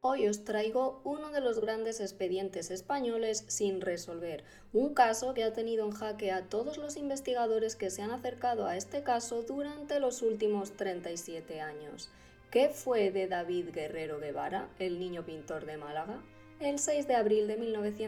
Hoy os traigo uno de los grandes expedientes españoles sin resolver, un caso que ha tenido en jaque a todos los investigadores que se han acercado a este caso durante los últimos 37 años. ¿Qué fue de David Guerrero Guevara, el niño pintor de Málaga? El 6 de abril de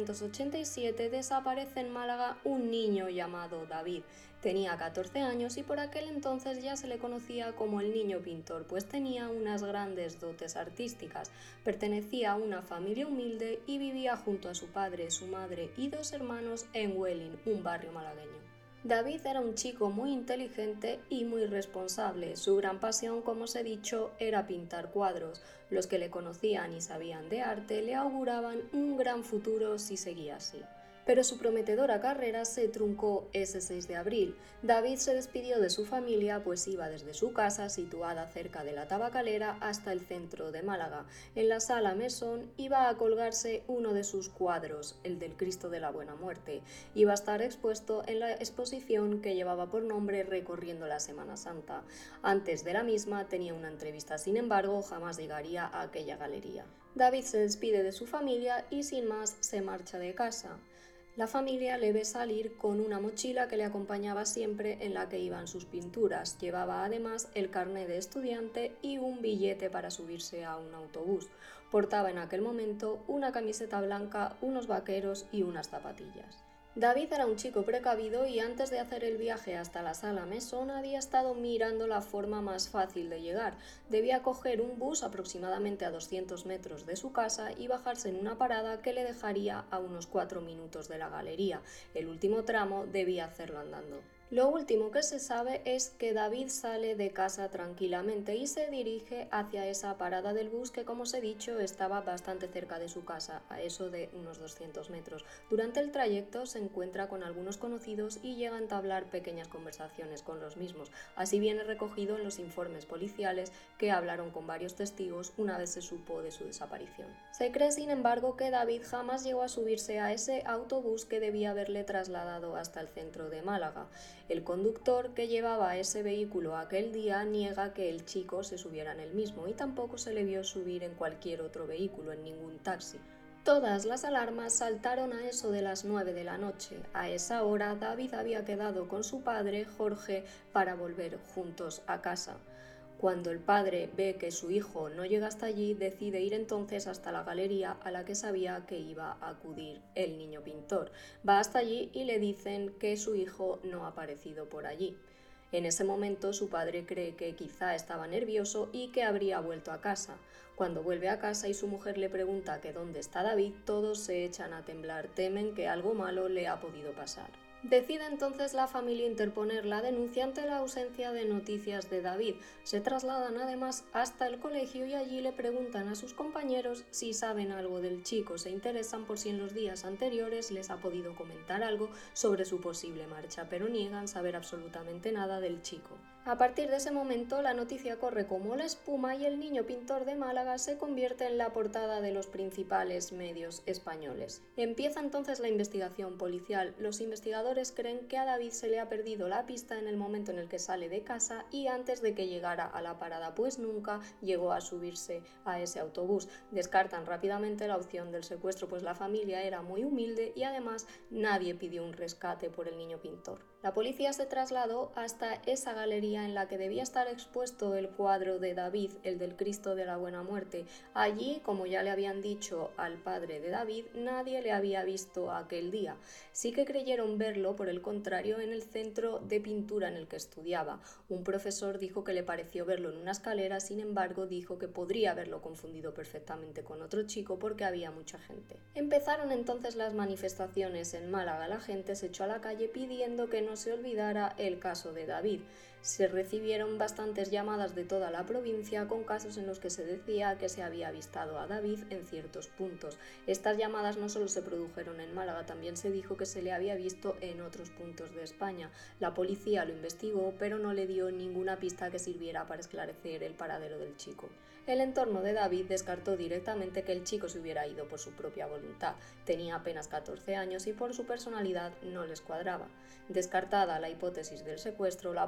1987 desaparece en Málaga un niño llamado David. Tenía 14 años y por aquel entonces ya se le conocía como el niño pintor, pues tenía unas grandes dotes artísticas. Pertenecía a una familia humilde y vivía junto a su padre, su madre y dos hermanos en Huelin, un barrio malagueño. David era un chico muy inteligente y muy responsable. Su gran pasión, como os he dicho, era pintar cuadros. Los que le conocían y sabían de arte le auguraban un gran futuro si seguía así. Pero su prometedora carrera se truncó ese 6 de abril. David se despidió de su familia, pues iba desde su casa, situada cerca de la Tabacalera, hasta el centro de Málaga. En la sala Mesón iba a colgarse uno de sus cuadros, el del Cristo de la Buena Muerte. Iba a estar expuesto en la exposición que llevaba por nombre Recorriendo la Semana Santa. Antes de la misma tenía una entrevista, sin embargo, jamás llegaría a aquella galería. David se despide de su familia y sin más se marcha de casa. La familia le ve salir con una mochila que le acompañaba siempre en la que iban sus pinturas. Llevaba además el carné de estudiante y un billete para subirse a un autobús. Portaba en aquel momento una camiseta blanca, unos vaqueros y unas zapatillas. David era un chico precavido y antes de hacer el viaje hasta la sala Mesón había estado mirando la forma más fácil de llegar. Debía coger un bus aproximadamente a 200 metros de su casa y bajarse en una parada que le dejaría a unos 4 minutos de la galería. El último tramo debía hacerlo andando. Lo último que se sabe es que David sale de casa tranquilamente y se dirige hacia esa parada del bus que, como os he dicho, estaba bastante cerca de su casa, a eso de unos 200 metros. Durante el trayecto se encuentra con algunos conocidos y llega a entablar pequeñas conversaciones con los mismos. Así viene recogido en los informes policiales que hablaron con varios testigos una vez se supo de su desaparición. Se cree, sin embargo, que David jamás llegó a subirse a ese autobús que debía haberle trasladado hasta el centro de Málaga. El conductor que llevaba ese vehículo aquel día niega que el chico se subiera en el mismo y tampoco se le vio subir en cualquier otro vehículo, en ningún taxi. Todas las alarmas saltaron a eso de las 9 de la noche. A esa hora David había quedado con su padre, Jorge, para volver juntos a casa. Cuando el padre ve que su hijo no llega hasta allí, decide ir entonces hasta la galería a la que sabía que iba a acudir el niño pintor. Va hasta allí y le dicen que su hijo no ha aparecido por allí. En ese momento su padre cree que quizá estaba nervioso y que habría vuelto a casa. Cuando vuelve a casa y su mujer le pregunta que dónde está David, todos se echan a temblar, temen que algo malo le ha podido pasar. Decide entonces la familia interponer la denuncia ante la ausencia de noticias de David. Se trasladan además hasta el colegio y allí le preguntan a sus compañeros si saben algo del chico. Se interesan por si en los días anteriores les ha podido comentar algo sobre su posible marcha, pero niegan saber absolutamente nada del chico. A partir de ese momento la noticia corre como la espuma y el niño pintor de Málaga se convierte en la portada de los principales medios españoles. Empieza entonces la investigación policial. Los investigadores creen que a David se le ha perdido la pista en el momento en el que sale de casa y antes de que llegara a la parada, pues nunca llegó a subirse a ese autobús. Descartan rápidamente la opción del secuestro, pues la familia era muy humilde y además nadie pidió un rescate por el niño pintor. La policía se trasladó hasta esa galería en la que debía estar expuesto el cuadro de David, el del Cristo de la Buena Muerte. Allí, como ya le habían dicho al padre de David, nadie le había visto aquel día. Sí que creyeron verlo, por el contrario, en el centro de pintura en el que estudiaba. Un profesor dijo que le pareció verlo en una escalera, sin embargo, dijo que podría haberlo confundido perfectamente con otro chico porque había mucha gente. Empezaron entonces las manifestaciones en Málaga. La gente se echó a la calle pidiendo que no se olvidara el caso de David. Se recibieron bastantes llamadas de toda la provincia con casos en los que se decía que se había avistado a David en ciertos puntos. Estas llamadas no solo se produjeron en Málaga, también se dijo que se le había visto en otros puntos de España. La policía lo investigó, pero no le dio ninguna pista que sirviera para esclarecer el paradero del chico. El entorno de David descartó directamente que el chico se hubiera ido por su propia voluntad. Tenía apenas 14 años y por su personalidad no les cuadraba. Descartada la hipótesis del secuestro, la policía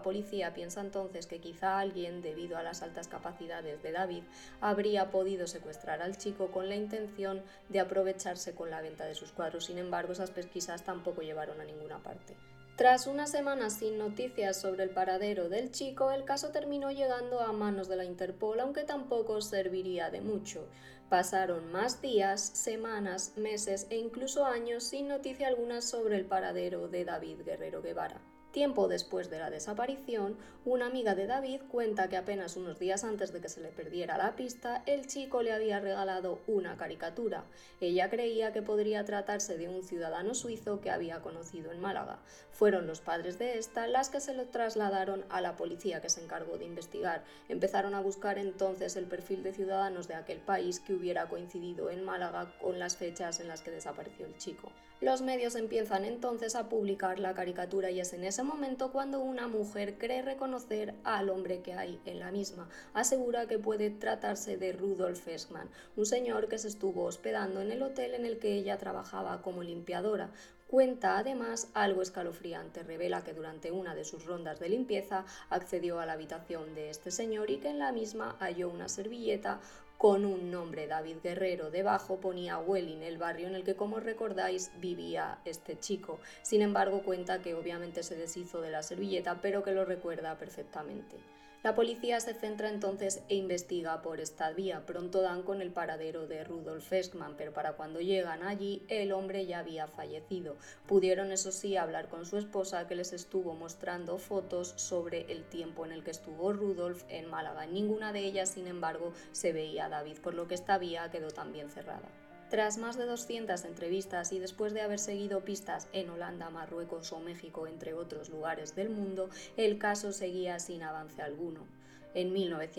policía piensa entonces que quizá alguien, debido a las altas capacidades de David, habría podido secuestrar al chico con la intención de aprovecharse con la venta de sus cuadros. Sin embargo, esas pesquisas tampoco llevaron a ninguna parte. Tras unas semanas sin noticias sobre el paradero del chico, el caso terminó llegando a manos de la Interpol, aunque tampoco serviría de mucho. Pasaron más días, semanas, meses e incluso años sin noticia alguna sobre el paradero de David Guerrero Guevara. Tiempo después de la desaparición, una amiga de David cuenta que apenas unos días antes de que se le perdiera la pista, el chico le había regalado una caricatura. Ella creía que podría tratarse de un ciudadano suizo que había conocido en Málaga. Fueron los padres de esta las que se lo trasladaron a la policía, que se encargó de investigar. Empezaron a buscar entonces el perfil de ciudadanos de aquel país que hubiera coincidido en Málaga con las fechas en las que desapareció el chico. Los medios empiezan entonces a publicar la caricatura y es en ese momento cuando una mujer cree reconocer al hombre que hay en la misma. Asegura que puede tratarse de Rudolf Fessmann, un señor que se estuvo hospedando en el hotel en el que ella trabajaba como limpiadora. Cuenta además algo escalofriante, revela que durante una de sus rondas de limpieza accedió a la habitación de este señor y que en la misma halló una servilleta con un nombre, David Guerrero. Debajo ponía Welling, el barrio en el que, como recordáis, vivía este chico. Sin embargo, cuenta que obviamente se deshizo de la servilleta, pero que lo recuerda perfectamente. La policía se centra entonces e investiga por esta vía. Pronto dan con el paradero de Rudolf Fessmann, pero para cuando llegan allí el hombre ya había fallecido. Pudieron, eso sí, hablar con su esposa, que les estuvo mostrando fotos sobre el tiempo en el que estuvo Rudolf en Málaga. En ninguna de ellas, sin embargo, se veía a David, por lo que esta vía quedó también cerrada. Tras más de 200 entrevistas y después de haber seguido pistas en Holanda, Marruecos o México, entre otros lugares del mundo, el caso seguía sin avance alguno. En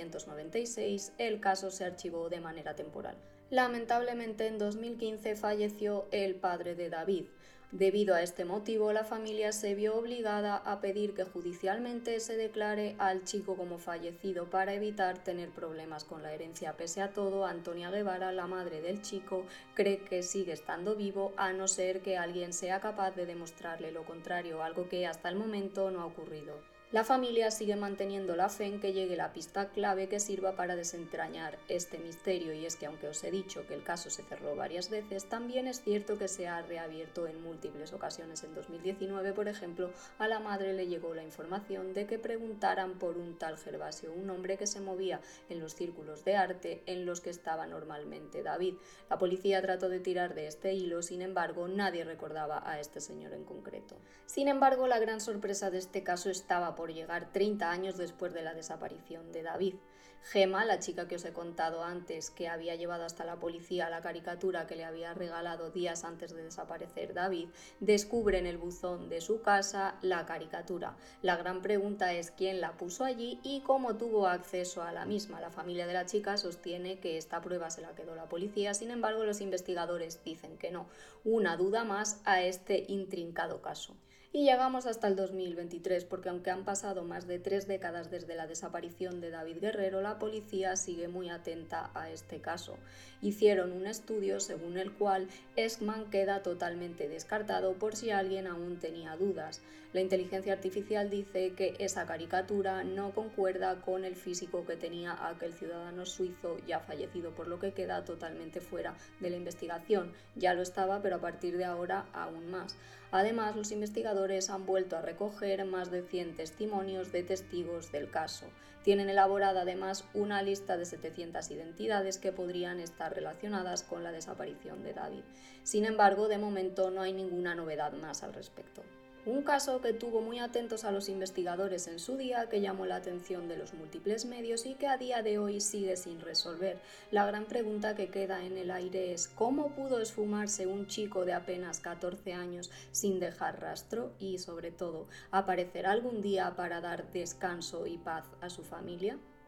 1996, el caso se archivó de manera temporal. Lamentablemente, en 2015 falleció el padre de David. Debido a este motivo, la familia se vio obligada a pedir que judicialmente se declare al chico como fallecido para evitar tener problemas con la herencia. Pese a todo, Antonia Guevara, la madre del chico, cree que sigue estando vivo, a no ser que alguien sea capaz de demostrarle lo contrario, algo que hasta el momento no ha ocurrido. La familia sigue manteniendo la fe en que llegue la pista clave que sirva para desentrañar este misterio, y es que, aunque os he dicho que el caso se cerró varias veces, también es cierto que se ha reabierto en múltiples ocasiones. En 2019, por ejemplo, a la madre le llegó la información de que preguntaran por un tal Gervasio, un hombre que se movía en los círculos de arte en los que estaba normalmente David. La policía trató de tirar de este hilo, sin embargo, nadie recordaba a este señor en concreto. Sin embargo, la gran sorpresa de este caso estaba por llegar 30 años después de la desaparición de David. Gemma, la chica que os he contado antes, que había llevado hasta la policía la caricatura que le había regalado días antes de desaparecer David, descubre en el buzón de su casa la caricatura. La gran pregunta es quién la puso allí y cómo tuvo acceso a la misma. La familia de la chica sostiene que esta prueba se la quedó la policía, sin embargo los investigadores dicen que no. Una duda más a este intrincado caso. Y llegamos hasta el 2023, porque aunque han pasado más de 3 décadas desde la desaparición de David Guerrero, la policía sigue muy atenta a este caso. Hicieron un estudio según el cual Fessmann queda totalmente descartado por si alguien aún tenía dudas. La inteligencia artificial dice que esa caricatura no concuerda con el físico que tenía aquel ciudadano suizo ya fallecido, por lo que queda totalmente fuera de la investigación. Ya lo estaba, pero a partir de ahora aún más. Además, los investigadores han vuelto a recoger más de 100 testimonios de testigos del caso. Tienen elaborada además una lista de 700 identidades que podrían estar relacionadas con la desaparición de David. Sin embargo, de momento no hay ninguna novedad más al respecto. Un caso que tuvo muy atentos a los investigadores en su día, que llamó la atención de los múltiples medios y que a día de hoy sigue sin resolver. La gran pregunta que queda en el aire es ¿cómo pudo esfumarse un chico de apenas 14 años sin dejar rastro? Y, sobre todo, ¿aparecerá algún día para dar descanso y paz a su familia?